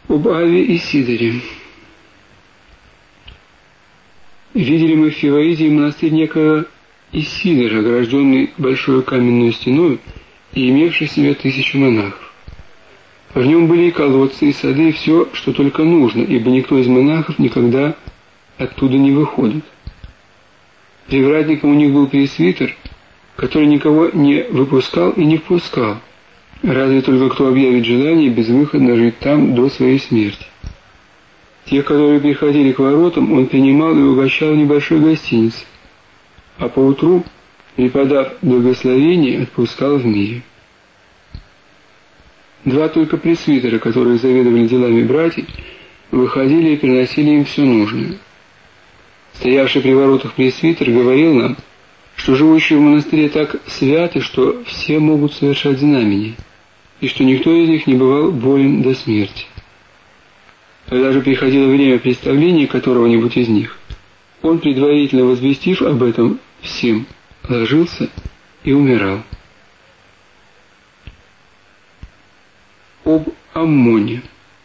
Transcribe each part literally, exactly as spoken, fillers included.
Об Аве и Сидоре. Видели мы в Фиваиде монастырь некого Исидора, огражденный большой каменной стеной и имевший в себе тысячу монахов. В нем были и колодцы, и сады, и все, что только нужно, ибо никто из монахов никогда оттуда не выходит. Привратником у них был пресвитер, который никого не выпускал и не впускал, разве только кто объявит желание безвыходно жить там до своей смерти. Тех, которые приходили к воротам, он принимал и угощал в небольшой гостинице, а поутру, преподав благословение, отпускал в мире. Два только пресвитера, которые заведовали делами братьев, выходили и приносили им все нужное. Стоявший при воротах пресвитер говорил нам, что живущие в монастыре так святы, что все могут совершать знамения, и что никто из них не бывал болен до смерти. Когда же приходило время представления которого-нибудь из них, он, предварительно возвестив об этом всем, ложился и умирал. Об Аммоне.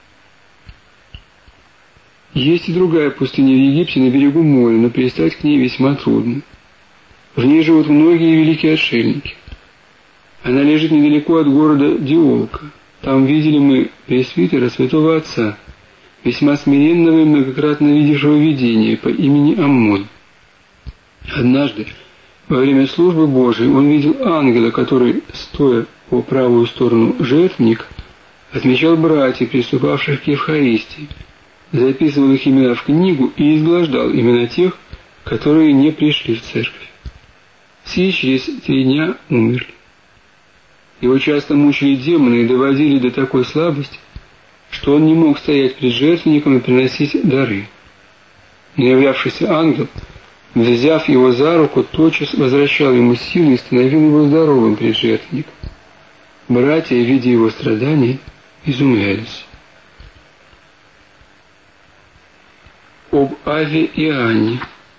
Есть и другая пустыня в Египте на берегу моря, но пристать к ней весьма трудно. В ней живут многие великие отшельники. Она лежит недалеко от города Диолка. Там видели мы пресвитера святого отца, весьма смиренного и многократно видевшего видение по имени Аммон. Однажды, во время службы Божией, он видел ангела, который, стоя по правую сторону жертвенника, отмечал братьев, приступавших к Евхаристии, записывал их имена в книгу и изглаждал имена тех, которые не пришли в церковь. Все через три дня умерли. Его часто мучили демоны и доводили до такой слабости, что он не мог стоять перед жертвенником и приносить дары. Но являвшийся ангел, взяв его за руку, тотчас возвращал ему силы и становил его здоровым перед жертвенником. Братья, видя его страдания, изумлялись. Об Аве и Анне.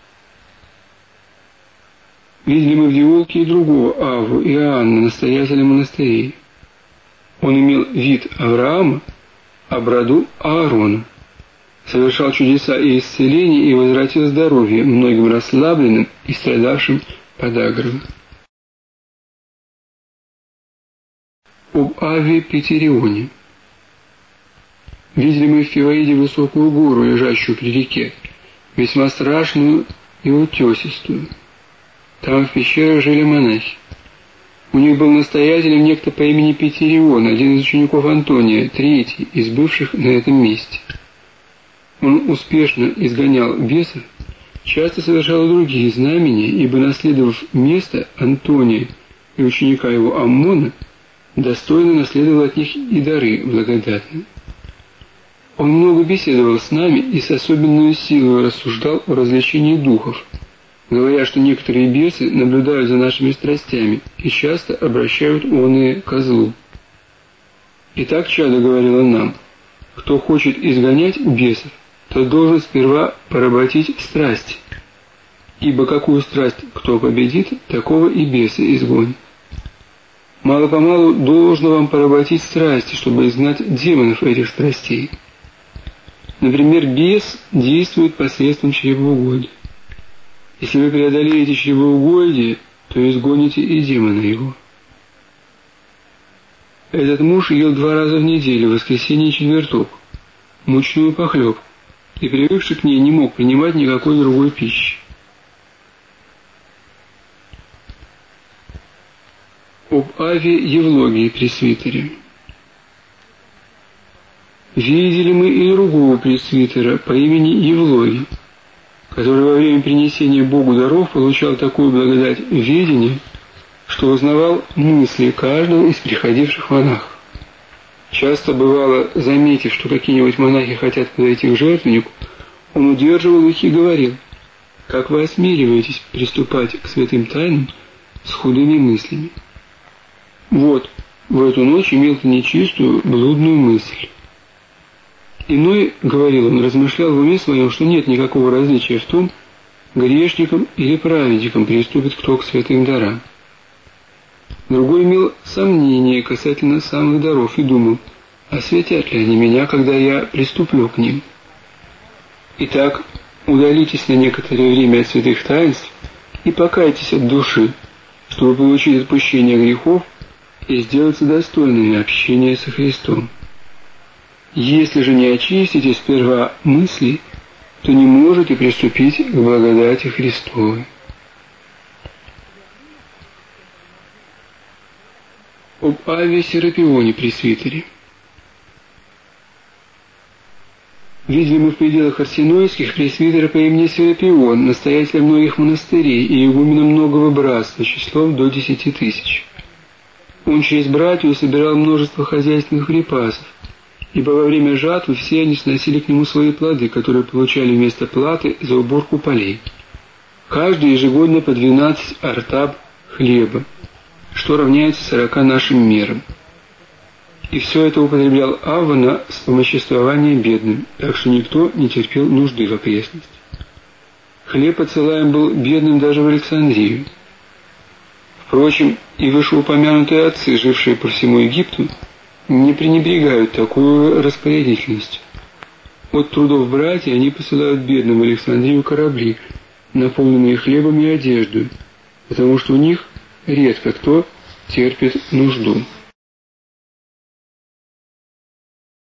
Видели мы в Диолке и другого Аву и Анну, настоятеля монастырей. Он имел вид Авраама, а бороду Аарона, совершал чудеса и исцеления и возвратил здоровье многим расслабленным и страдавшим подагрой. Об Аве Петерионе. Видели мы в Фиваиде высокую гору, лежащую при реке, весьма страшную и утесистую. Там в пещерах жили монахи. У них был настоятелем некто по имени Петерион, один из учеников Антония, третий из бывших на этом месте. Он успешно изгонял бесов, часто совершал другие знамения, ибо, наследовав место Антония и ученика его Аммона, достойно наследовал от них и дары благодатные. Он много беседовал с нами и с особенной силой рассуждал о развлечении духов, говоря, что некоторые бесы наблюдают за нашими страстями и часто обращают оные ко злу. И так чадо говорил он нам: кто хочет изгонять бесов, тот должен сперва поработить страсти, ибо какую страсть кто победит, такого и бесы изгонит. Мало-помалу должно вам поработить страсти, чтобы изгнать демонов этих страстей. Например, бес действует посредством чревоугодия. Если вы преодолеете чревоугодие, то изгоните и демона его. Этот муж ел два раза в неделю, в воскресенье и четверток, мучную похлебку, и, привыкший к ней, не мог принимать никакой другой пищи. Об Аве Евлогии пресвитере. Видели мы и другого пресвитера по имени Евлогий, который во время принесения Богу даров получал такую благодать ведения, что узнавал мысли каждого из приходивших монахов. Часто бывало, заметив, что какие-нибудь монахи хотят подойти к жертвеннику, он удерживал их и говорил: «Как вы осмеливаетесь приступать к святым тайнам с худыми мыслями?» Вот, в эту ночь имел ты нечистую, блудную мысль. Иной, говорил он, размышлял в уме своем, что нет никакого различия в том, грешником или праведником приступит кто к святым дарам. Другой имел сомнения касательно самых даров и думал, осветят ли они меня, когда я приступлю к ним? Итак, удалитесь на некоторое время от святых таинств и покайтесь от души, чтобы получить отпущение грехов и сделаться достойными общения со Христом. Если же не очистите сперва мысли, то не можете приступить к благодати Христовой. Об Авве Серапионе пресвитере. Видели мы в пределах Арсенойских пресвитера по имени Серапион, настоятеля многих монастырей и игумена многого братства, числом до десяти тысяч. Он через братью собирал множество хозяйственных припасов, ибо во время жатвы все они сносили к нему свои плоды, которые получали вместо платы за уборку полей. Каждый ежегодно по двенадцать артаб хлеба, что равняется сорока нашим мерам. И все это употреблял Авва на вспомоществование бедным, так что никто не терпел нужды в окрестности. Хлеб отсылаем был бедным даже в Александрию. Впрочем, и вышеупомянутые отцы, жившие по всему Египту, не пренебрегают такую распорядительностью. От трудов братьев они посылают бедным в Александрию корабли, наполненные хлебом и одеждой, потому что у них редко кто терпит нужду.